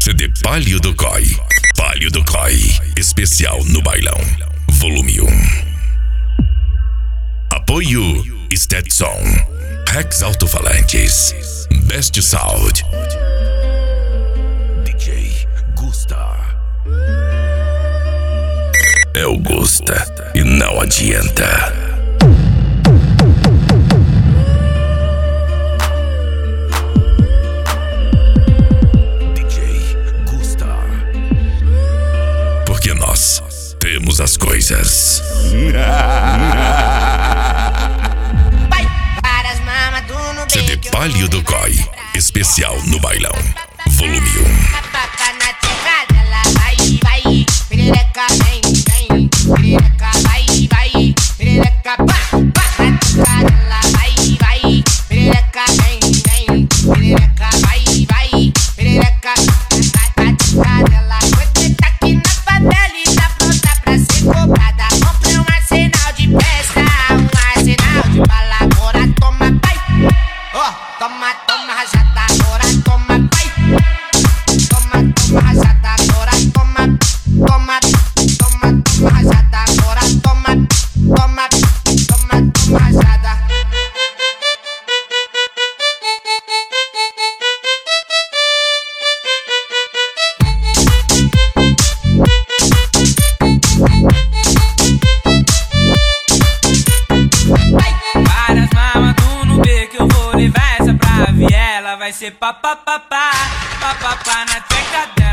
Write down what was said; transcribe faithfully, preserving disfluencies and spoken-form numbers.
C D Palio do C O I. Palio do C O I. Especial no bailão. Volume um. Apoio Stetson. Rex Alto-Falantes. Best Sound. D J Gusta. É o Gusta e não adianta. Nós temos as coisas. C D Palio do C O I. Especial no bailão. Volume um. Toma, toma, rajada, agora toma, vai. Toma, toma, rajada, agora toma. Toma, toma, toma, rajada, agora toma. Toma, toma, toma, rajada. Várias mamas tu não vê que eu vou levar essa pra viela. Vai ser papapá, papapá na tcheca dela.